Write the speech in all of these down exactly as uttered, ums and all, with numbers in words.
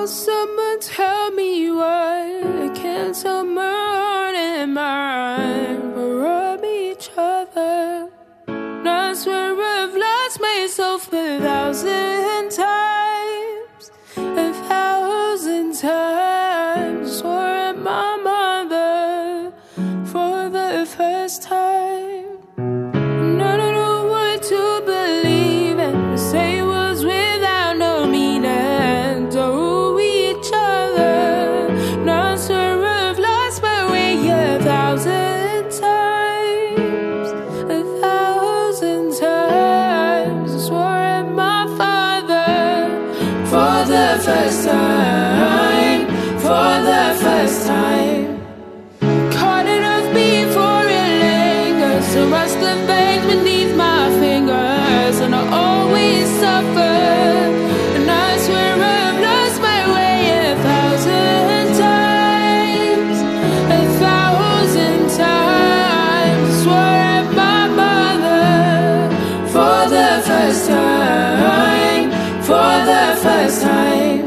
Someone tell me why can't someone in my rub each other? And I swear I've lost myself a thousand times, a thousand times. Swore at my mother for the first time, and I don't know what to believe and to say words without no meaning. Do each other, and I swear I've lost my way a thousand times, a thousand times. I swore at my father for the first time, for the first time. Caught it off before it lingers, so rust the veins beneath my fingers, and I always suffer. And I swear I've lost my way a thousand times, a thousand times. I swore at my mother for the first time, for the first time.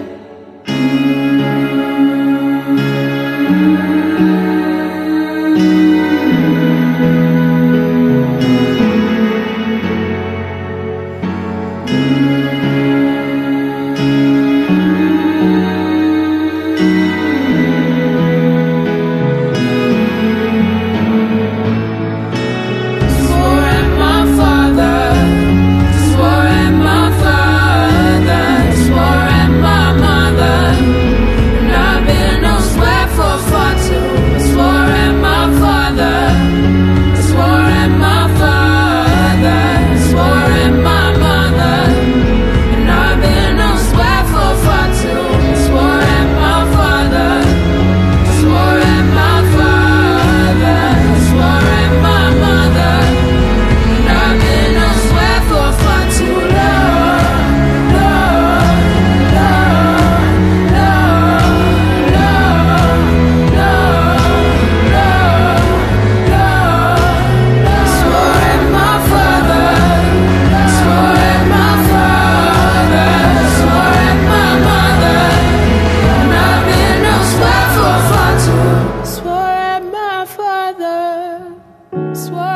Swore